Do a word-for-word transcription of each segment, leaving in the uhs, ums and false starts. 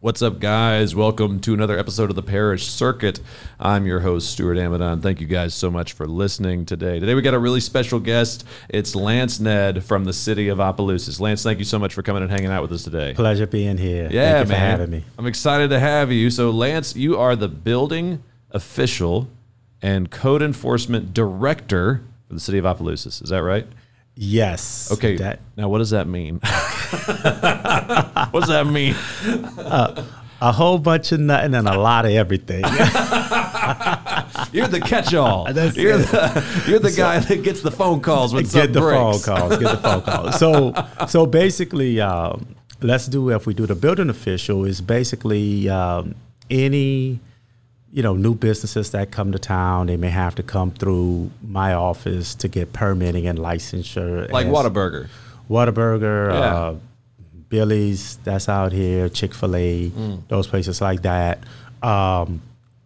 What's up, guys? Welcome to another episode of the Parish Circuit. I'm your host, Stuart Amadon. Thank you guys so much for listening today. Today we got a really special guest. It's Lance Ned from the city of Opelousas. Lance, thank you so much for coming and hanging out with us today. Pleasure being here. Yeah, thank you man. for having me. I'm excited to have you. So, Lance, you are the building official and code enforcement director for the city of Opelousas. Is that right? Yes. Okay. That, now, what does that mean? What does that mean? uh, a whole bunch of nothing and a lot of everything. You're the catch-all. That's you're it. the you're the so, guy that gets the phone calls when get something the breaks. phone calls. Get the phone calls. So, so basically, um, let's do if we do the building official is basically um, any. You know, new businesses that come to town, they may have to come through my office to get permitting and licensure. Like Whataburger. Whataburger, yeah. uh, Billy's, that's out here, Chick-fil-A, mm. those places like that. Um,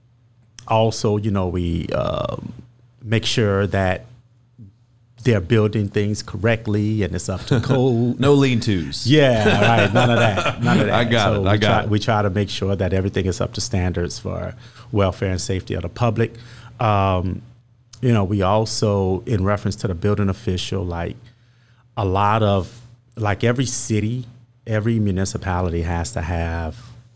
also, you know, we uh, make sure that they're building things correctly and it's up to code. No lean-tos. Yeah, right. None of that. None of that. I got so it. I got try, it. We try to make sure that everything is up to standards for welfare and safety of the public. Um, you know, we also, in reference to the building official, like a lot of, like every city, every municipality has to have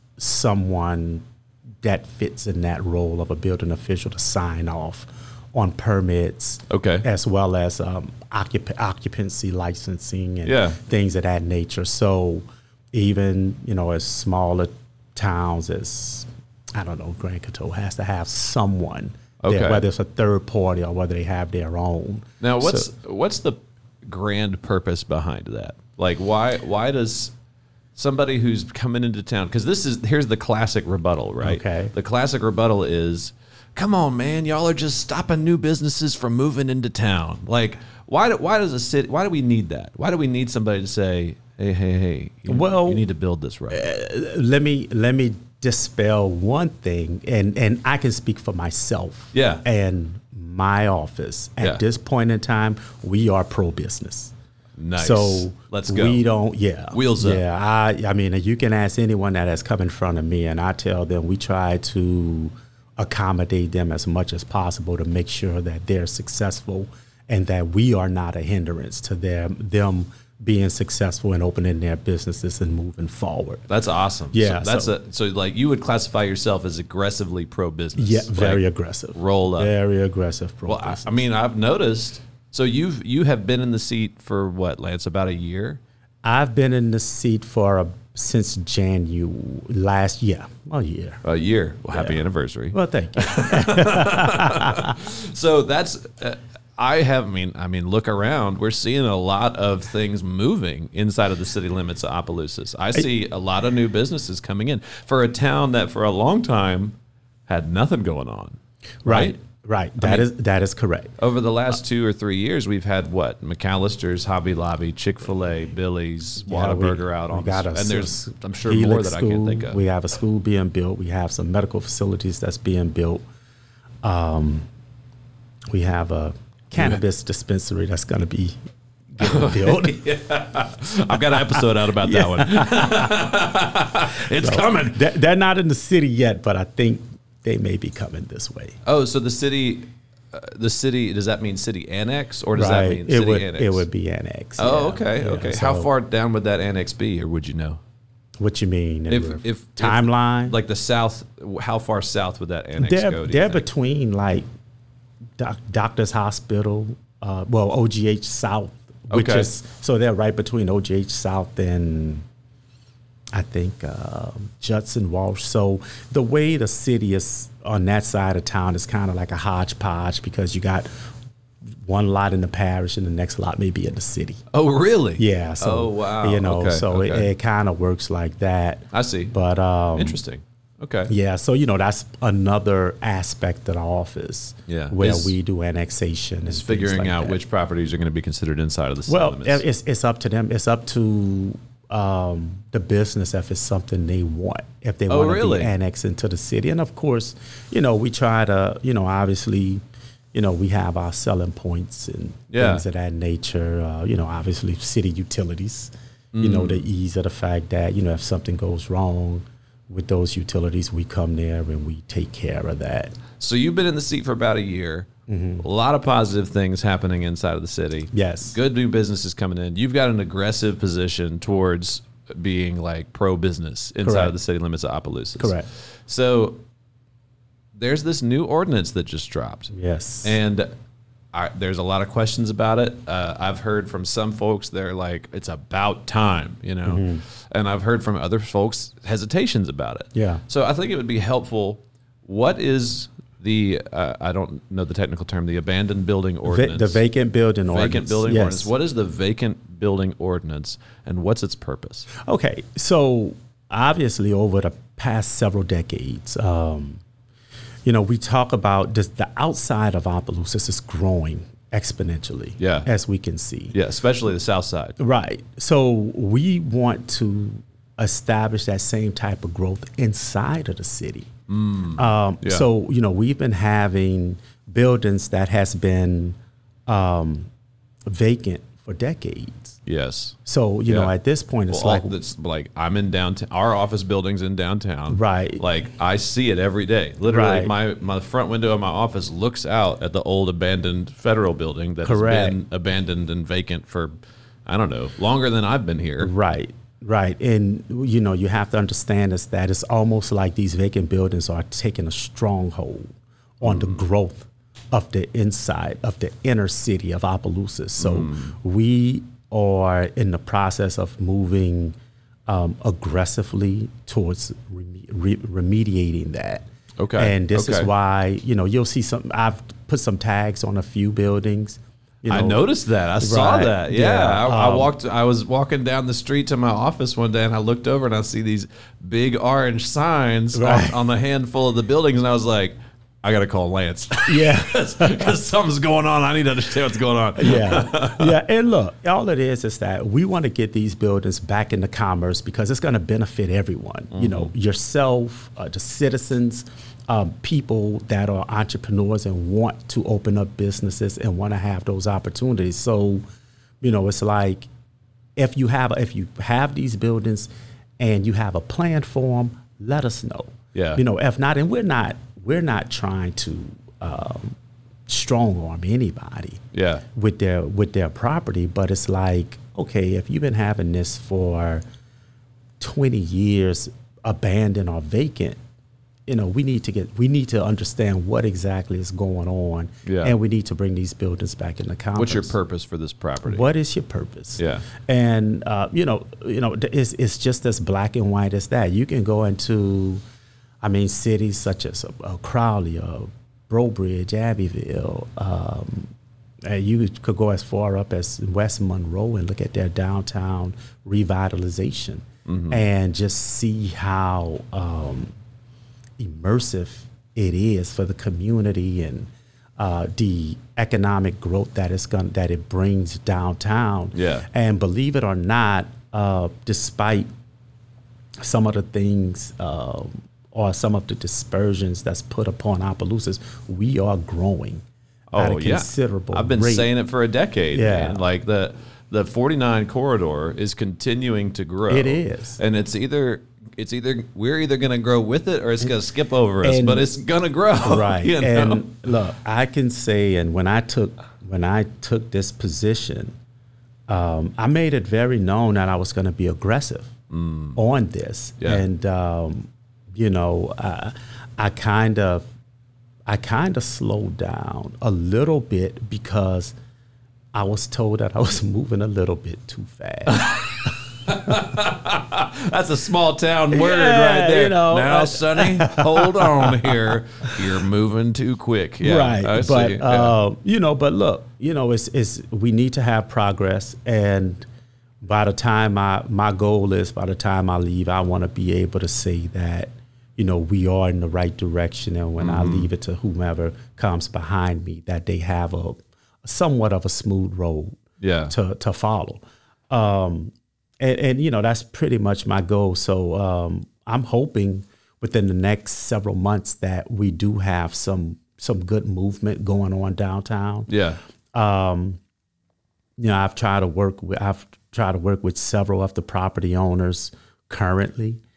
someone that fits in that role of a building official to sign off on permits, okay, as well as um, occup- occupancy licensing and yeah. things of that nature. So even, you know, as smaller towns as, I don't know, Grand Coteau has to have someone, okay, there, whether it's a third party or whether they have their own. Now, what's so, what's the grand purpose behind that? Like, why why does somebody who's coming into town, because this is, here's the classic rebuttal, right? Okay. The classic rebuttal is, come on, man, y'all are just stopping new businesses from moving into town. Like, why do, why does a city, why do we need that? Why do we need somebody to say, hey, hey, hey, you, well, you need to build this right? Uh, let me let me dispel one thing, and, and I can speak for myself yeah. and my office. At yeah. this point in time, we are pro-business. Nice. So let's go. We don't, yeah. Wheels up. Yeah, I, I mean, you can ask anyone that has come in front of me, and I tell them we try to accommodate them as much as possible to make sure that they're successful and that we are not a hindrance to them, them being successful and opening their businesses and moving forward. That's awesome. Yeah. So that's so, a, so like you would classify yourself as aggressively pro-business. Yeah, very like, aggressive. Roll up. Very aggressive pro-business. Well, I, I mean, I've noticed. So you've you have been in the seat for what, Lance? About a year? I've been in the seat for a, since January last year. A year. A year. Well, yeah. Happy anniversary. Well, thank you. So that's. Uh, I have. I mean, I mean, look around. We're seeing a lot of things moving inside of the city limits of Opelousas. I see a lot of new businesses coming in for a town that, for a long time, had nothing going on. Right. Right. Right. That I mean, is that is correct. Over the last two or three years, we've had what? McAllister's, Hobby Lobby, Chick-fil-A, Billy's, Whataburger yeah, out on the, and there's I'm sure Helix more that school, I can't think of. We have a school being built. We have some medical facilities that's being built. Um, we have a cannabis yeah. dispensary that's going to be getting built. yeah. I've got an episode out about that one. It's so, coming. They're, they're not in the city yet, but I think they may be coming this way. Oh, so the city, uh, the city, does that mean city annex or does right. that mean it city would, annex? It would be annex. Oh, yeah. okay, yeah. okay. So, how far down would that annex be, or would you know? What you mean? If, if timeline? If, like the south, how far south would that annex they're, go? They're between like doc, Doctors Hospital, uh, well, O G H South, which okay. is, so they're right between O G H South and I think uh, Judson Walsh. So the way the city is on that side of town is kind of like a hodgepodge because you got one lot in the parish and the next lot may be in the city. Oh, really? Yeah. So, oh, wow. You know, okay, so okay. it, it kind of works like that. I see. But um, interesting. Okay. Yeah. So, you know, that's another aspect of the office yeah. where is, we do annexation. Is and figuring like out that. which properties are going to be considered inside of the city well, limits. it's, it's up to them. It's up to um, the business if it's something they want, if they oh, want to really? be annexed into the city. And of course, you know, we try to, you know, obviously, you know, we have our selling points and yeah. things of that nature. Uh, you know, obviously city utilities, mm. you know, the ease of the fact that, you know, if something goes wrong, with those utilities, we come there and we take care of that. So you've been in the seat for about a year. Mm-hmm. A lot of positive things happening inside of the city. Yes. Good new businesses coming in. You've got an aggressive position towards being like pro-business inside Correct. of the city limits of Opelousas. Correct. So there's this new ordinance that just dropped. Yes. And I, there's a lot of questions about it. Uh, I've heard from some folks, they're like, it's about time, you know? Mm-hmm. And I've heard from other folks hesitations about it. Yeah. So I think it would be helpful. What is the, uh, I don't know the technical term, the abandoned building ordinance? Va- the vacant building ordinance. Vacant building yes. ordinance. What is the vacant building ordinance and what's its purpose? Okay. So obviously over the past several decades, um, you know, we talk about this, the outside of Opelousas is growing exponentially, yeah. as we can see. Yeah, especially the south side. Right. So we want to establish that same type of growth inside of the city. Mm, um, yeah. So, you know, we've been having buildings that has been um, vacant for decades. Yes. So, you yeah. know, at this point, it's well, like, all, it's like I'm in downtown. Our office building's in downtown. Right. Like I see it every day. Literally, right. my my front window of my office looks out at the old abandoned federal building that Correct. has been abandoned and vacant for, I don't know, longer than I've been here. Right. Right. And, you know, you have to understand is that it's almost like these vacant buildings are taking a stronghold on mm. the growth of the inside of the inner city of Opelousas. So mm. we are in the process of moving um, aggressively towards reme- re- remediating that. Okay. And this okay. is why, you know, you'll see some, I've put some tags on a few buildings. You know, I noticed that. I saw right, that. Yeah, yeah. I, Um, I walked. I was walking down the street to my office one day, and I looked over and I see these big orange signs right. on, on the handful of the buildings, and I was like, I got to call Lance. Yeah, because something's going on. I need to understand what's going on. yeah, yeah. And look, all it is is that we want to get these buildings back into commerce because it's going to benefit everyone. Mm-hmm. You know, yourself, uh, the citizens. Um, people that are entrepreneurs and want to open up businesses and want to have those opportunities. So, you know, it's like if you have if you have these buildings and you have a plan for them, let us know. Yeah. You know, if not, and we're not we're not trying to um, strong arm anybody. Yeah. With their with their property, but it's like, okay, if you've been having this for twenty years, abandoned or vacant. You know, we need to get, we need to understand what exactly is going on, yeah. and we need to bring these buildings back into commerce. What's your purpose for this property? What is your purpose? Yeah, and uh, you know, you know, it's it's just as black and white as that. You can go into, I mean, cities such as uh, Crowley, uh, Brobridge, Abbeville. Um, and you could go as far up as West Monroe and look at their downtown revitalization, mm-hmm. and just see how. Um, immersive it is for the community and uh, the economic growth that it's going that it brings downtown. Yeah. And believe it or not, uh, despite some of the things uh, or some of the dispersions that's put upon Opelousas, we are growing oh, at a yeah. considerable I've been rate. saying it for a decade. Yeah. Man. Like the the forty-nine corridor is continuing to grow. It is. And it's either it's either we're either going to grow with it or it's going to skip over us, and, but it's going to grow. Right. You know? And look, I can say, and when I took when I took this position, um, I made it very known that I was going to be aggressive mm. on this. Yeah. And um, you know, I, I kind of I kind of slowed down a little bit because I was told that I was moving a little bit too fast. That's a small town word yeah, right there. You know, now, uh, Sonny, hold on here. You're moving too quick. Yeah, right. I but see. uh, yeah. you know, but look, you know, it's it's we need to have progress, and by the time I my goal is by the time I leave, I want to be able to say that, you know, we are in the right direction, and when mm-hmm. I leave it to whomever comes behind me, that they have a somewhat of a smooth road yeah. to to follow. Um, And, and, you know, that's pretty much my goal. So um, I'm hoping within the next several months that we do have some some good movement going on downtown. Yeah. Um, you know, I've tried to work with I've tried to work with several of the property owners currently,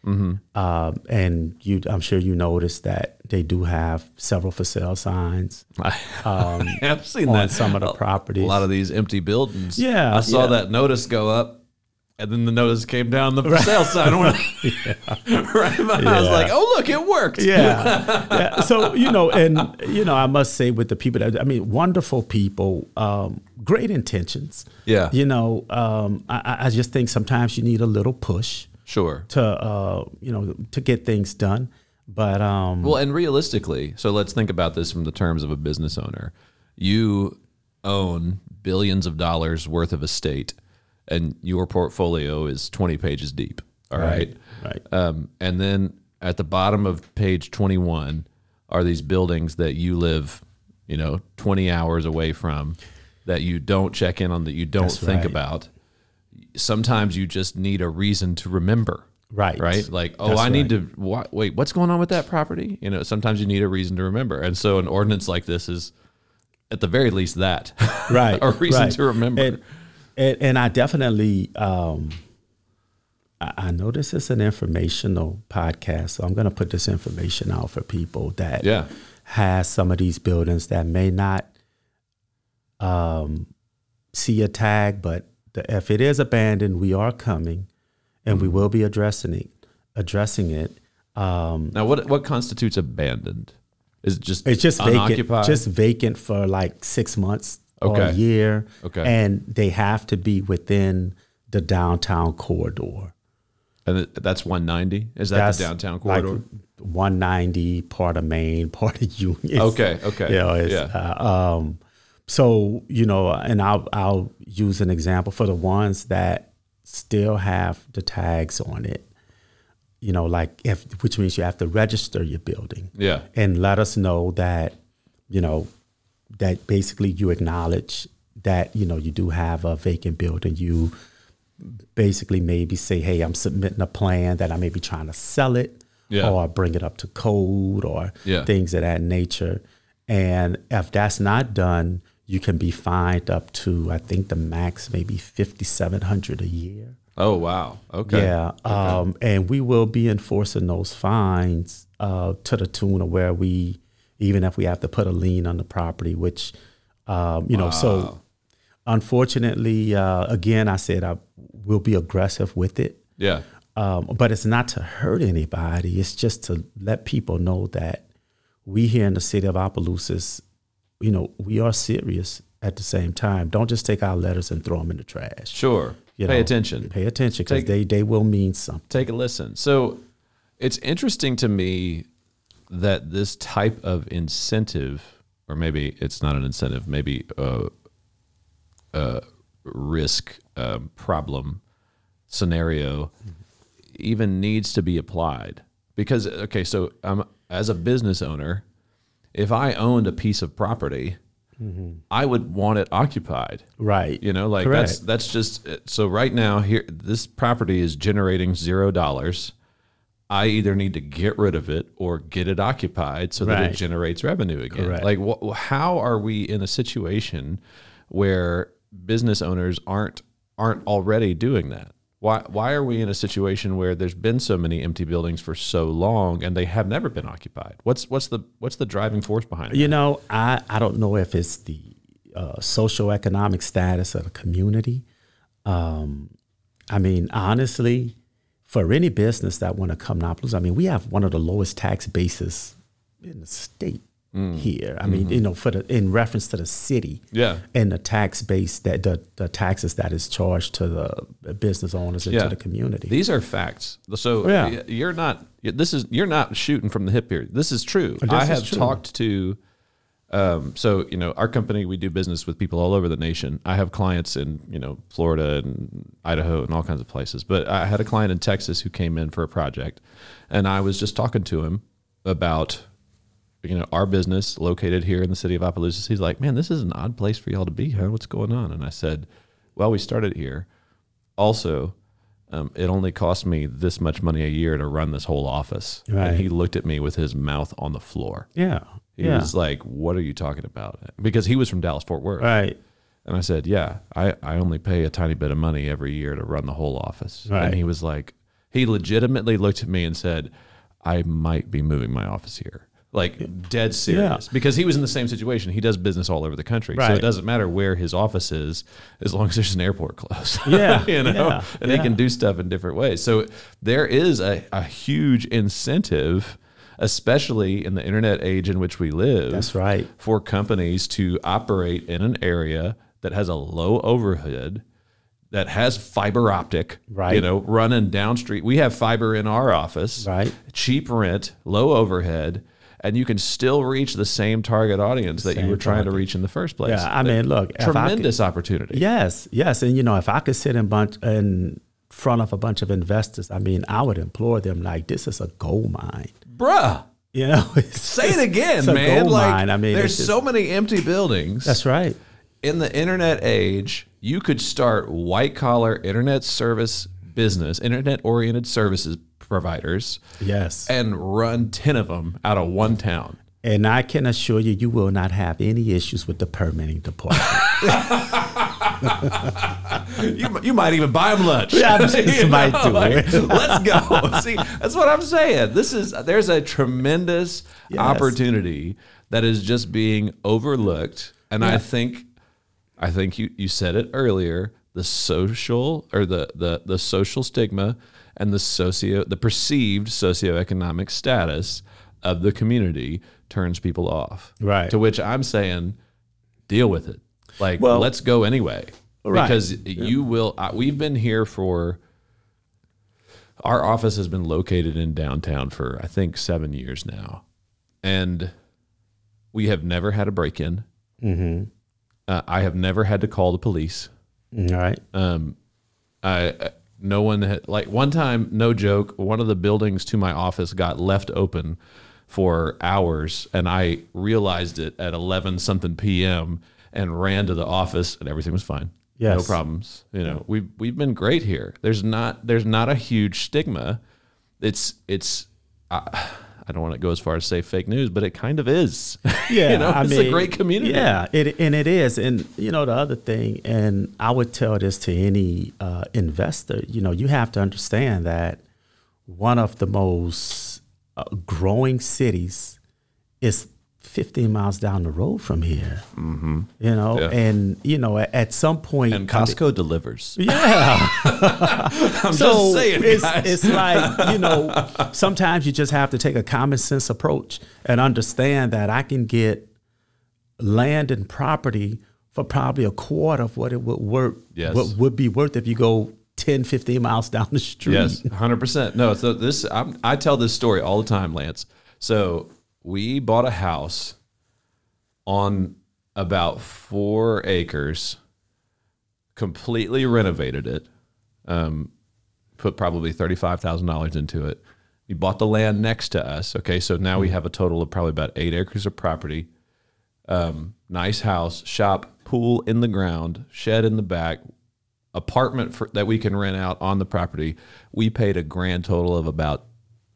Um, and you, I'm sure you noticed that they do have several for sale signs I, um, I've seen on that. some of the A properties. lot of these empty buildings. Yeah, I saw yeah. that notice go up, and then the notice came down the for sale sign. I went, right, but I was Yeah. like, "Oh, look, it worked." yeah. yeah. So, you know, and, you know, I must say with the people that, I mean, wonderful people, um, great intentions. Yeah. You know, um, I, I just think sometimes you need a little push Sure. to, uh, you know, to get things done. But, um, Well, and realistically, so let's think about this from the terms of a business owner. You own billions of dollars worth of estate, and your portfolio is twenty pages deep. All right. Right. Um, and then at the bottom of page twenty-one are these buildings that you live, you know, twenty hours away from, that you don't check in on, that you don't That's think right. about. Sometimes you just need a reason to remember. Right. Right. Like, oh, That's I need right. to wha- wait, what's going on with that property? You know, sometimes you need a reason to remember. And so an ordinance like this is at the very least that. right. a reason right. to remember. And, and, and I definitely, um, I, I know this is an informational podcast, so I'm going to put this information out for people that Yeah. has some of these buildings that may not um, see a tag, but the, if it is abandoned, we are coming, and we will be addressing it. Addressing it. Um, Now, what what constitutes abandoned? Is it just it's just vacant, unoccupied? just vacant for like six months or a Okay. year, Okay. and they have to be within the downtown corridor. and it- that's one ninety. Is that That's the downtown corridor? Like one ninety, part of Main, part of Union. Okay, okay, You know, it's, yeah. uh, um, so, you know, and I'll, I'll use an example for the ones that still have the tags on it, you know, like if, which means you have to register your building Yeah. and let us know that, you know, that basically you acknowledge that, you know, you do have a vacant building. You basically maybe say, hey, I'm submitting a plan that I may be trying to sell it Yeah. or bring it up to code or Yeah. things of that nature. And if that's not done, you can be fined up to, I think the max maybe fifty-seven hundred dollars a year. Oh, wow. Okay. Yeah. Um, and we will be enforcing those fines uh, to the tune of where we, even if we have to put a lien on the property, which, um, you know, so unfortunately, uh, again, I said I will be aggressive with it. Yeah. Um, but it's not to hurt anybody. It's just to let people know that we here in the city of Opelousas, you know, we are serious at the same time. Don't just take our letters and throw them in the trash. Sure. You Pay know, attention. Pay attention because Take- they, they will mean something. Take a listen. So it's interesting to me that this type of incentive, or maybe it's not an incentive, maybe a, a risk um, problem scenario even needs to be applied. Because, okay, so um, as a business owner, if I owned a piece of property, I would want it occupied. Right. You know, like Correct. that's that's just so right now here this property is generating zero dollars. I either need to get rid of it or get it occupied so that Right. it generates revenue again. Correct. Like wh- how are we in a situation where business owners aren't aren't already doing that? Why why are we in a situation where there's been so many empty buildings for so long and they have never been occupied? What's what's the what's the driving force behind it? You know, I, I don't know if it's the uh, socioeconomic status of the community. Um, I mean, honestly, for any business that want to come to Opelousas, I mean, we have one of the lowest tax bases in the state here. I mean, you know, for the in reference to the city, Yeah. and the tax base that the, the taxes that is charged to the business owners and Yeah. to the community. These are facts. So Yeah. y- you're not. This is you're not shooting from the hip here. This is true. This I is have true. talked to. Um, so you know, our company, we do business with people all over the nation. I have clients in you know Florida and Idaho and all kinds of places. But I had a client in Texas who came in for a project, and I was just talking to him about you know our business located here in the city of Opelousas. He's like, "Man, this is an odd place for y'all to be, huh? What's going on?" And I said, "Well, we started here. Also, um, it only cost me this much money a year to run this whole office." Right. And he looked at me with his mouth on the floor. yeah. He yeah. was like, "What are you talking about?" Because he was from Dallas Fort Worth. right. And I said, "Yeah, I, I only pay a tiny bit of money every year to run the whole office." Right. And he was like, He legitimately looked at me and said, I might be moving my office here. Like dead serious. Yeah. Because he was in the same situation. He does business all over the country. Right. So it doesn't matter where his office is as long as there's an airport close. Yeah. you know, yeah, and yeah. he can do stuff in different ways. So there is a, a huge incentive, especially in the internet age in which we live. That's right. For companies to operate in an area that has a low overhead, that has fiber optic, Right. you know, running down street. We have fiber in our office, Right. cheap rent, low overhead, and you can still reach the same target audience that you Same were trying target. to reach in the first place. Yeah, I mean, look, if I could- tremendous opportunity. Yes, yes, and you know, if I could sit in bunch in front of a bunch of investors, I mean, I would implore them like, this is a gold mine. Bruh, You know, it's, say it again, it's a man. gold Like, mine. I mean, there's it's just- so many empty buildings. That's right. In the internet age, you could start white collar internet service business, internet oriented services providers, Yes, and run ten of them out of one town. and I can assure you, you will not have any issues with the permitting department. You, you might even buy them lunch. Yeah, I just You might know, do like, it. Let's go. See, that's what I'm saying. This is there's a tremendous Yes. opportunity that is just being overlooked, and I Yeah. think, I think you you said it earlier. The social or the the the social stigma and the socio the perceived socioeconomic status of the community turns people off. Right. To which I'm saying, deal with it. Like, Well- let's go anyway. Right. Because you will. Uh, we've been here for. Our office has been located in downtown for I think seven years now, and we have never had a break-in. Mm-hmm. Uh, I have never had to call the police. All right. Um, I I- no one had, like one time, no joke. One of the buildings to my office got left open for hours, and I realized it at eleven something p.m. and ran to the office, and everything was fine. Yes. No problems. You know, we've we've been great here. There's not there's not a huge stigma. It's it's. I, I don't want to go as far as say fake news, but it kind of is. Yeah, you know, I it's mean, a great community. Yeah, it and it is, and you know the other thing, and I would tell this to any uh, investor. You know, you have to understand that one of the most uh, growing cities is fifteen miles down the road from here. Mm-hmm. You know, Yeah. and you know at, at some point, And Costco delivers. yeah. I'm So just saying, it's, guys. it's like, you know, sometimes you just have to take a common sense approach and understand that I can get land and property for probably a quarter of what it would worth, Yes. what would be worth if you go ten, fifteen miles down the street. Yes, one hundred percent. No, so this I'm, I tell this story all the time, Lance. So we bought a house on about four acres, completely renovated it, um, put probably thirty-five thousand dollars into it. We bought the land next to us. Okay, so now we have a total of probably about eight acres of property. Um, nice house, shop, pool in the ground, shed in the back, apartment for, that we can rent out on the property. We paid a grand total of about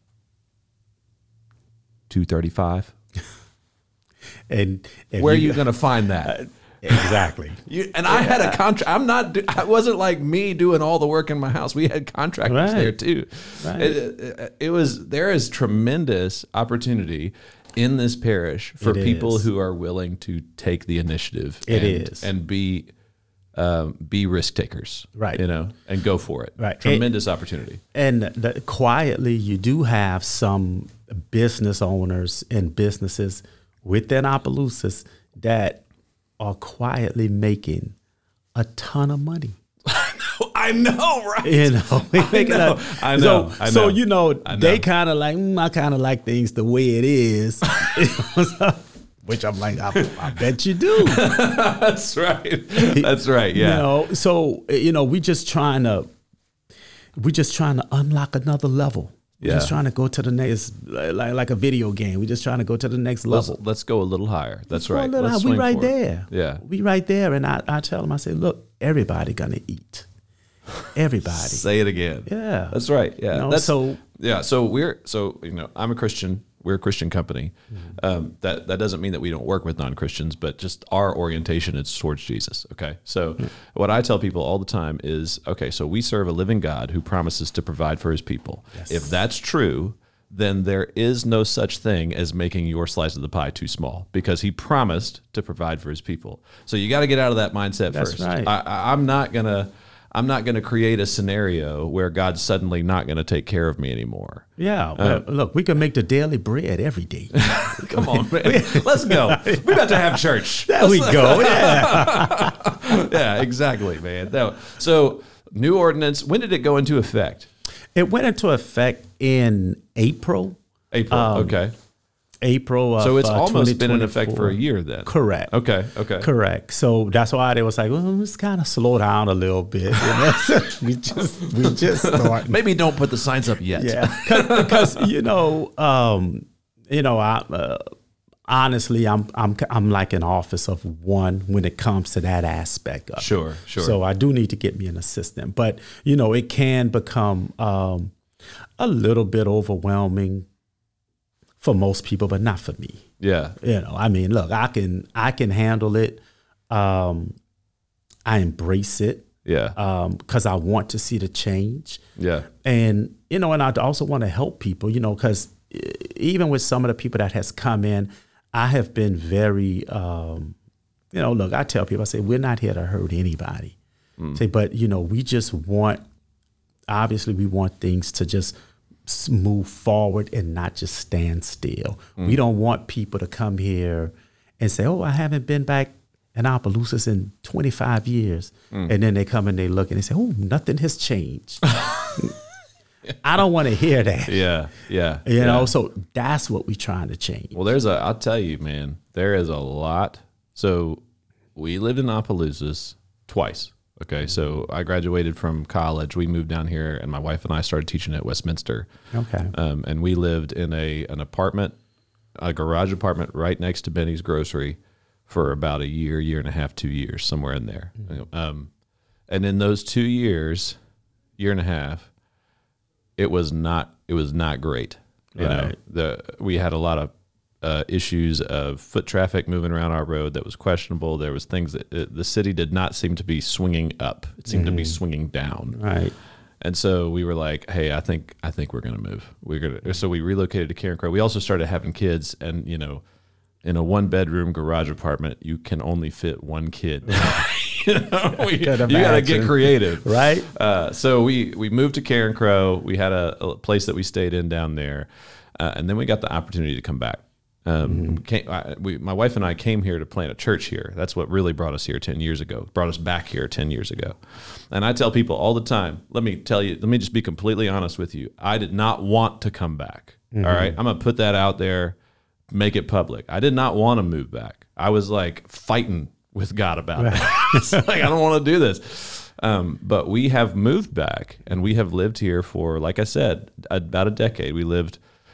two thirty-five. And, and Where are you going to find that? exactly. You, and I had a contract. I'm not. do- I wasn't like me doing all the work in my house. We had contractors Right. there too. Right. It, it, it was. There is tremendous opportunity in this parish for It people is. who are willing to take the initiative. It and, is. and be um, be risk takers. Right. You know, and go for it. Right. Tremendous opportunity. And the, quietly, you do have some business owners and businesses within Opelousas that are quietly making a ton of money. I know, right? You know, I know. I know. So, I so know. you know, I know. they kind of like, mm, I kind of like things the way it is. Which I'm like, I, I bet you do. That's right. That's right. Yeah. You know, so you know, we just trying to, we just trying to unlock another level. We're just Yeah. trying to go to the next, like like a video game. We're just trying to go to the next Let's, level. let's go a little higher. That's Go a right. little Let's high. We swing right for it. there. Yeah. We right there. And I, I tell them, I say, look, everybody gonna eat. Everybody. Say it again. Yeah. That's right. Yeah. You know, That's so- yeah. So we're so you know I'm a Christian. We're a Christian company. Mm-hmm. Um, that that doesn't mean that we don't work with non-Christians, but just our orientation is towards Jesus. Okay, so mm-hmm. what I tell people all the time is, okay, so we serve a living God who promises to provide for His people. Yes. If that's true, then there is no such thing as making your slice of the pie too small, because He promised to provide for His people. So you got to get out of that mindset that's first. Right. I, I'm not gonna. I'm not going to create a scenario where God's suddenly not going to take care of me anymore. Yeah. Well, uh, look, we can make the daily bread every day. Come on, man. Let's go. We're about to have church. There Let's, we go. Yeah. Yeah, exactly, man. No. So, new ordinance, when did it go into effect? It went into effect in April. April, um, okay. April of So it's uh, almost been in effect for a year then. Correct. Okay, okay. Correct. So that's why they was like, well, let's kind of slow down a little bit. You know? we just we just start. Maybe don't put the signs up yet. Yeah, because you know, um, you know, I uh, honestly, I'm I'm I'm like an office of one when it comes to that aspect of Sure, it. sure. So I do need to get me an assistant, but you know, it can become um, a little bit overwhelming for most people, but not for me. Yeah. You know, I mean, look, I can I can handle it. Um, I embrace it. Yeah. Um, because I want to see the change. Yeah. And, you know, and I also want to help people, you know, because even with some of the people that has come in, I have been very, um, you know, look, I tell people, I say, we're not here to hurt anybody. Mm. Say, but, you know, we just want, obviously we want things to just move forward and not just stand still. Mm. We don't want people to come here and say, oh, I haven't been back in Opelousas in twenty-five years. Mm. And then they come and they look and they say, oh, nothing has changed. I don't want to hear that. Yeah, yeah. You yeah. know, so that's what we're trying to change. Well, there's a, I'll tell you, man, there is a lot. So we lived in Opelousas twice. Okay, so I graduated from college. We moved down here, and my wife and I started teaching at Westminster. Okay. Um, and we lived in a an apartment, a garage apartment right next to Benny's Grocery for about a year, year and a half, two years, somewhere in there. Mm-hmm. Um, and in those two years, year and a half, it was not it was not great. You right. know, the we had a lot of Uh, issues of foot traffic moving around our road that was questionable. There was things that uh, the city did not seem to be swinging up. It seemed mm-hmm. to be swinging down. Right. And so we were like, hey, I think I think we're going to move. We're going to. So we relocated to Carencro. We also started having kids, and you know, in a one bedroom garage apartment, you can only fit one kid. you know, we, you got to get creative, right? Uh, so we we moved to Carencro. We had a, a place that we stayed in down there, uh, and then we got the opportunity to come back. Um, mm-hmm. came, I, we, my wife and I came here to plant a church here. That's what really brought us here ten years ago, brought us back here ten years ago. And I tell people all the time, let me tell you, let me just be completely honest with you. I did not want to come back. Mm-hmm. All right. I'm going to put that out there, make it public. I did not want to move back. I was like fighting with God about right. it. It's like, I don't want to do this. Um, but we have moved back, and we have lived here for, like I said, about a decade. We lived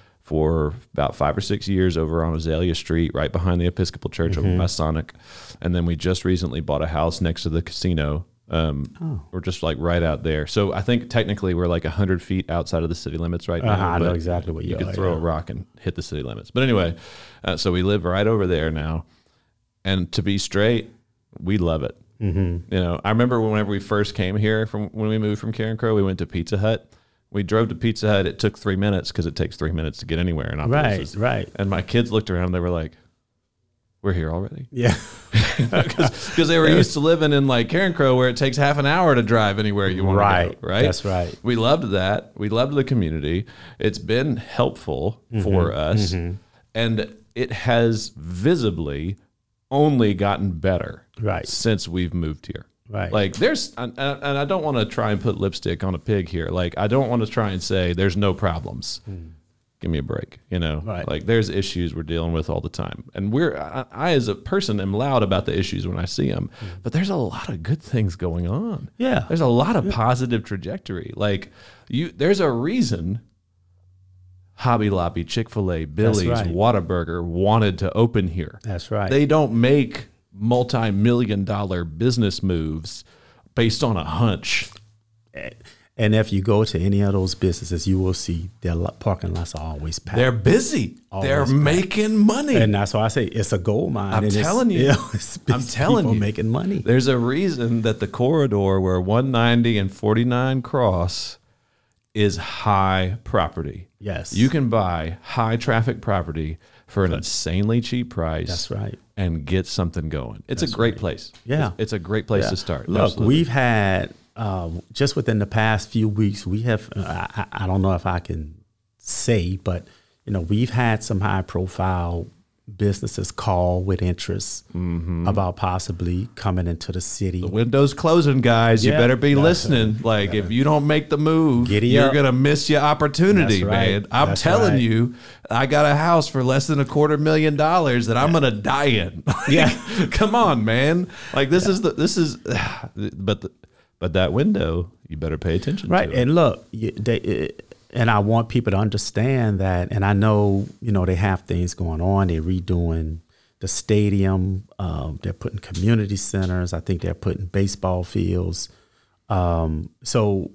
for about five or six years over on Azalea Street, right behind the Episcopal Church mm-hmm. over by Sonic. And then we just recently bought a house next to the casino. Um, oh. We're just like right out there. So I think technically we're like one hundred feet outside of the city limits right now. Uh-huh, I know exactly what you, you are. could throw yeah. a rock and hit the city limits. But anyway, uh, so we live right over there now. And to be straight, we love it. Mm-hmm. You know, I remember whenever we first came here from when we moved from Carencro, we went to Pizza Hut. We drove to Pizza Hut. It took three minutes because it takes three minutes to get anywhere in Opelousas. Right, right. And my kids looked around. They were like, "We're here already." Yeah, because they were used to living in like Carencro, where it takes half an hour to drive anywhere you want right, to go. Right. That's right. We loved that. We loved the community. It's been helpful mm-hmm, for us, mm-hmm. and it has visibly only gotten better right. since we've moved here. Right. Like there's, and, and I don't want to try and put lipstick on a pig here. Like I don't want to try and say there's no problems. Mm. Give me a break. You know, right. like there's issues we're dealing with all the time. And we're, I, I as a person am loud about the issues when I see them, mm. but there's a lot of good things going on. Yeah. There's a lot of yeah. positive trajectory. Like you, there's a reason Hobby Lobby, Chick-fil-A, Billy's, right. Whataburger wanted to open here. That's right. They don't make multi-million dollar business moves based on a hunch. And if you go to any of those businesses, you will see their lo- parking lots are always packed. They're busy. Always They're packed. making money. And that's why I say it's a gold mine. I'm and it's- telling you. you know, it's I'm telling people you. making money. There's a reason that the corridor where one ninety and forty-nine cross is high property. Yes. You can buy high traffic property for an insanely cheap price. That's right. And get something going. It's a great place. Yeah. It's, it's a great place Yeah. to start. Look, Absolutely. we've had uh, just within the past few weeks, we have. Uh, I, I don't know if I can say, but you know, we've had some high profile businesses call with interest Mm-hmm. about possibly coming into the city. The window's closing, guys. You Yeah. better be That's listening. Like, if you don't make the move, Giddy you're up. going to miss your opportunity, That's right. man. I'm That's telling right. you, I got a house for less than a quarter million dollars that I'm going to die in. Yeah. Come on, man. Like, this is the, this is, but, the, but that window, you better pay attention Right. to. it. And look, you- they, it- and I want people to understand that. And I know, you know, they have things going on. They're redoing the stadium. Um, they're putting community centers. I think they're putting baseball fields. Um, so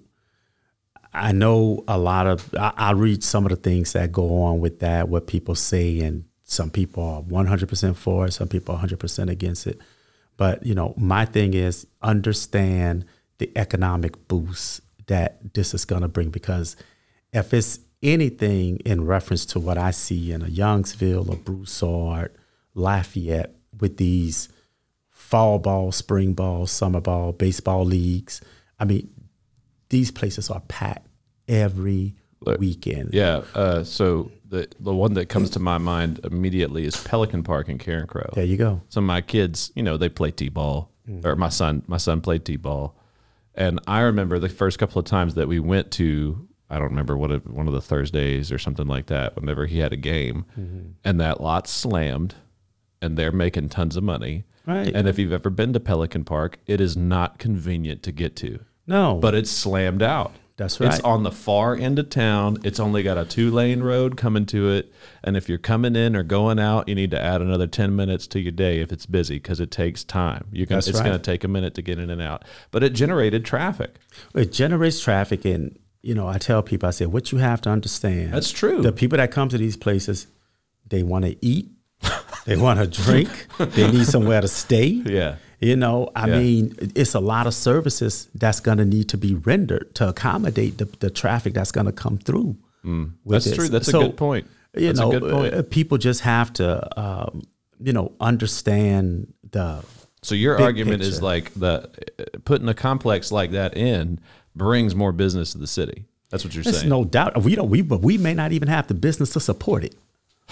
I know a lot of, I, I read some of the things that go on with that, what people say, and some people are one hundred percent for it. Some people are one hundred percent against it. But, you know, my thing is understand the economic boost that this is going to bring, because if it's anything in reference to what I see in a Youngsville or Broussard, Lafayette with these fall ball, spring ball, summer ball, baseball leagues, I mean, these places are packed every Look, weekend. Yeah. Uh, so the the one that comes to my mind immediately is Pelican Park in Karen Crow. There you go. Some of my kids, you know, they play t-ball, or my son, my son played t-ball, and I remember the first couple of times that we went to, I don't remember what it, one of the Thursdays or something like that, whenever he had a game, and that lot slammed, and they're making tons of money. Right. And if you've ever been to Pelican Park, it is not convenient to get to, No. but it's slammed out. That's right. It's on the far end of town. It's only got a two lane road coming to it. And if you're coming in or going out, you need to add another ten minutes to your day if it's busy, because it takes time. You're gonna, That's it's right. going to take a minute to get in and out. But it generated traffic. It generates traffic. And, you know, I tell people, I say, what you have to understand. That's true. The people that come to these places, they want to eat. They want to drink. They need somewhere to stay. Yeah. You know, I Yeah. mean, it's a lot of services that's going to need to be rendered to accommodate the, the traffic that's going to come through. with That's this. true. That's So, a good point. You That's know, a good point. uh, people just have to, um, you know, understand the. So your big argument is picture. like the uh, putting a complex like that in brings more business to the city. That's what you're There's saying. no doubt. We don't. We but we may not even have the business to support it.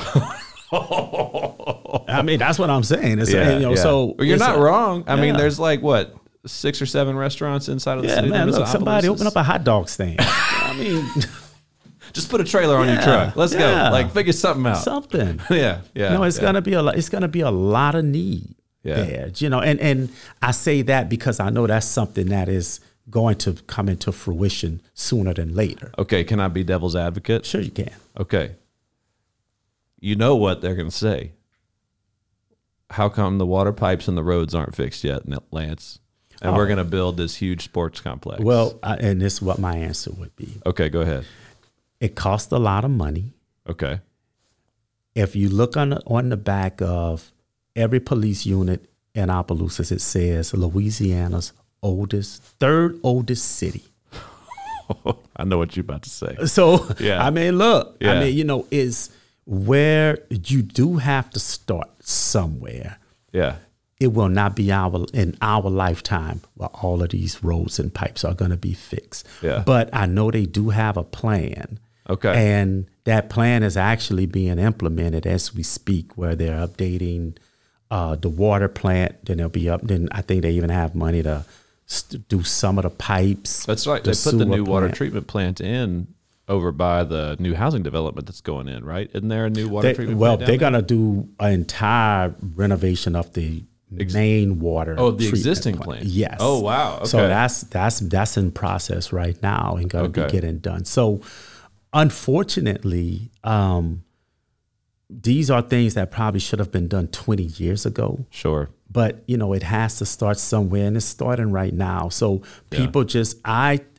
I mean, that's what I'm saying. It's, Yeah, you know, yeah. so Well, you're it's not a- wrong. I mean, yeah. there's like what six or seven restaurants inside of the Yeah, city. man. limits Look, of somebody Opelousas. open up a hot dog stand. I mean, Just put a trailer on your Yeah, truck. Let's yeah. go. Like figure something out. something. Yeah, yeah. No, it's yeah. gonna be a lot. It's gonna be a lot of need Yeah. there. You know, and and I say that because I know that's something that is going to come into fruition sooner than later. Okay, can I be devil's advocate? Sure, you can. Okay. You know what they're going to say. How come the water pipes and the roads aren't fixed yet, Lance? And we're Oh. going to build this huge sports complex. Well, I, and this is what my answer would be. okay, go ahead. It costs a lot of money. Okay. If you look on the, on the back of every police unit in Opelousas, it says Louisiana's oldest, third oldest city. I know what you're about to say. So, Yeah. I mean, look, Yeah. I mean, you know, is where you do have to start somewhere. Yeah. It will not be our in our lifetime where all of these roads and pipes are going to be fixed. Yeah. But I know they do have a plan. Okay. And that plan is actually being implemented as we speak, where they're updating uh, the water plant. Then they'll be up. Then I think they even have money to st- do some of the pipes. That's right. the They put the sewer new water plant. treatment plant in over by the new housing development that's going in, right? Isn't there a new water They, treatment well, plant? they're down there? going to do an entire renovation of the main water. Oh, the treatment existing plant. Yes. Oh, wow. So Okay. that's that's that's in process right now and going to Okay. be getting done. So, unfortunately, um, these are things that probably should have been done twenty years ago. Sure. But you know, it has to start somewhere, and it's starting right now. So people just, I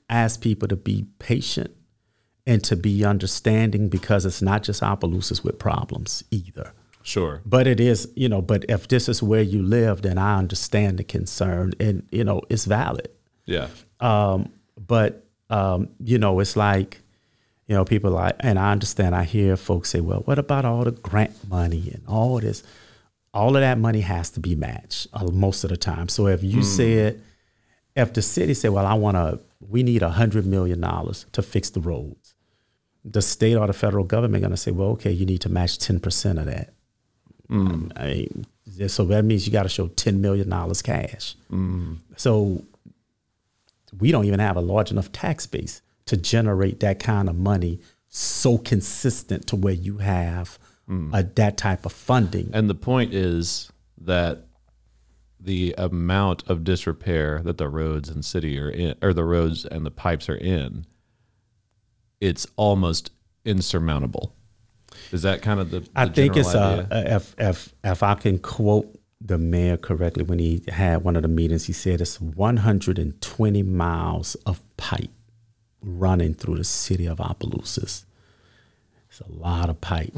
ask people to be patient and to be understanding, because it's not just Opelousas with problems either. Sure. But it is, you know, but if this is where you live, then I understand the concern, and, you know, it's valid. Yeah. Um, but, um, you know, it's like, you know, people like, and I understand, I hear folks say, well, what about all the grant money and all this? All of that money has to be matched uh, most of the time. So if you mm. said, if the city said, well, I want to, we need a hundred million dollars to fix the roads, the state or the federal government going to say, well, okay, you need to match ten percent of that. Mm. I mean, so that means you got to show ten million dollars cash. Mm. So we don't even have a large enough tax base to generate that kind of money so consistent to where you have mm. a, that type of funding. And the point is that the amount of disrepair that the roads and city are in, or the roads and the pipes are in, it's almost insurmountable. Is that kind of the, the I think it's idea? a, if if if I can quote the mayor correctly, when he had one of the meetings, he said it's one hundred twenty miles of pipe running through the city of Opelousas. It's a lot of pipe.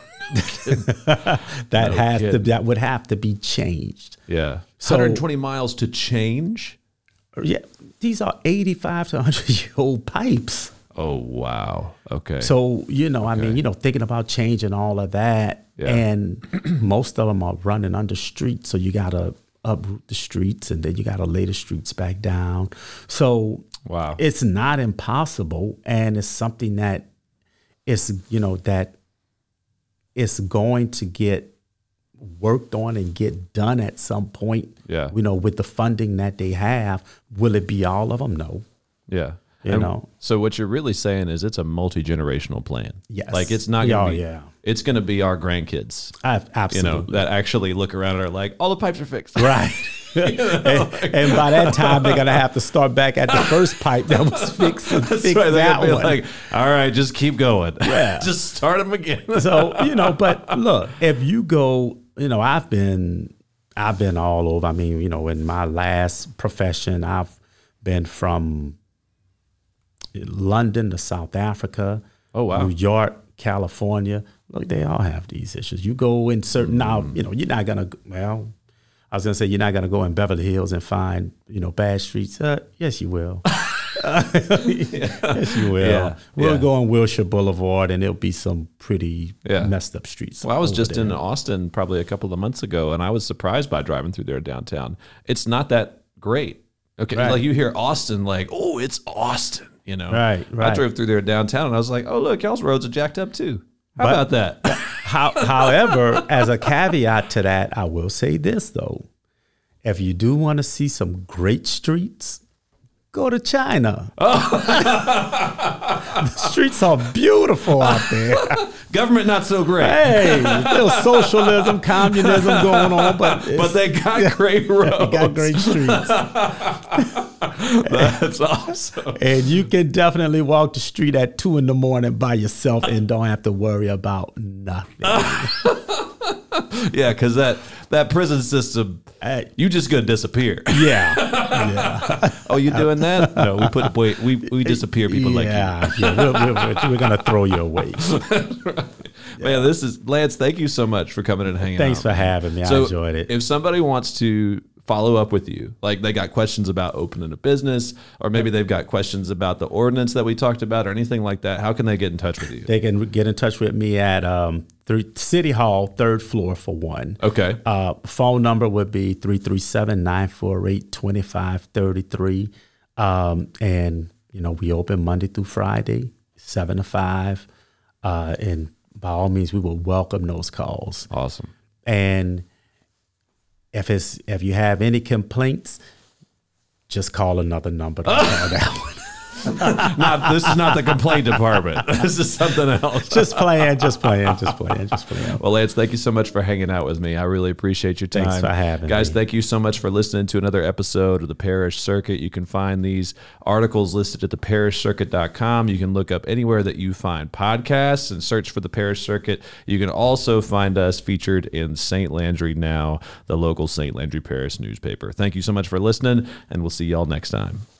that no has kidding. to that would have to be changed. Yeah, so, one hundred twenty miles to change. Yeah, these are eighty-five to one hundred year old pipes. Oh wow. Okay. So you know, okay. I mean, you know, thinking about changing all of that, yeah. and most of them are running under streets, so you gotta uproot the streets, and then you gotta lay the streets back down. So wow, it's not impossible, and it's something that is, you know, that it's going to get worked on and get done at some point. Yeah. You know, with the funding that they have, will it be all of them? No. Yeah. You and know. So what you're really saying is it's a multi-generational plan. Yes. Like it's not going to oh, be, yeah. it's going to be our grandkids. I, absolutely. You know, that actually look around and are like, all the pipes are fixed. Right. you know? and, and by that time, they're going to have to start back at the first pipe that was fixed and That's fix right. that They're one. Like, all right, just keep going. Yeah. Just start them again. So, you know, but look, if you go, you know, I've been, I've been all over. I mean, you know, in my last profession, I've been from London to South Africa, oh wow, New York, California. Look, they all have these issues. You go in certain, mm. now, you know, you're not going to, well, I was going to say, you're not going to go in Beverly Hills and find, you know, bad streets. Uh, yes, you will. Yes, you will. Yeah. We'll yeah. go on Wilshire Boulevard, and there'll be some pretty yeah. messed up streets. Well, I was just there. in Austin probably a couple of months ago, and I was surprised by driving through there downtown. It's not that great. Okay, right. Like you hear Austin, like, oh, it's Austin. You know, right, right. I drove through there downtown, and I was like, "Oh, look, y'all's roads are jacked up too. How but, about that?" how, however, as a caveat to that, I will say this though: if you do want to see some great streets, go to China. Oh. The streets are beautiful out there. Government not so great. Hey, there's socialism, communism going on, but but they got great roads. They got great streets. That's awesome. And you can definitely walk the street at two in the morning by yourself and don't have to worry about nothing. Yeah, because that that prison system, Hey. you just gonna disappear. Yeah, yeah. Oh, you doing that? No, we put wait, we we disappear people yeah, like you. Yeah, we're, we're, we're gonna throw you away. Right. Yeah. Man, this is Lance. Thank you so much for coming and hanging Thanks out. Thanks for having me. So I enjoyed it. If somebody wants to follow up with you, like they got questions about opening a business, or maybe they've got questions about the ordinance that we talked about, or anything like that, how can they get in touch with you? They can get in touch with me at um, three, City Hall, third floor for one. Okay. Uh, phone number would be three three seven, nine four eight, two five three three. Um, and, you know, we open Monday through Friday, seven to five. Uh, and by all means, we will welcome those calls. Awesome. And if it's if you have any complaints, just call another number. Don't call that one. Not, this is not the complaint department. This is something else. Just playing, just playing, just playing, just playing. Well, Lance, thank you so much for hanging out with me. I really appreciate your time. Thanks for having Guys, me. thank you so much for listening to another episode of the Parish Circuit. You can find these articles listed at the parish circuit dot com. You can look up anywhere that you find podcasts and search for the Parish Circuit. You can also find us featured in Saint Landry Now, the local Saint Landry Parish newspaper. Thank you so much for listening, and we'll see y'all next time.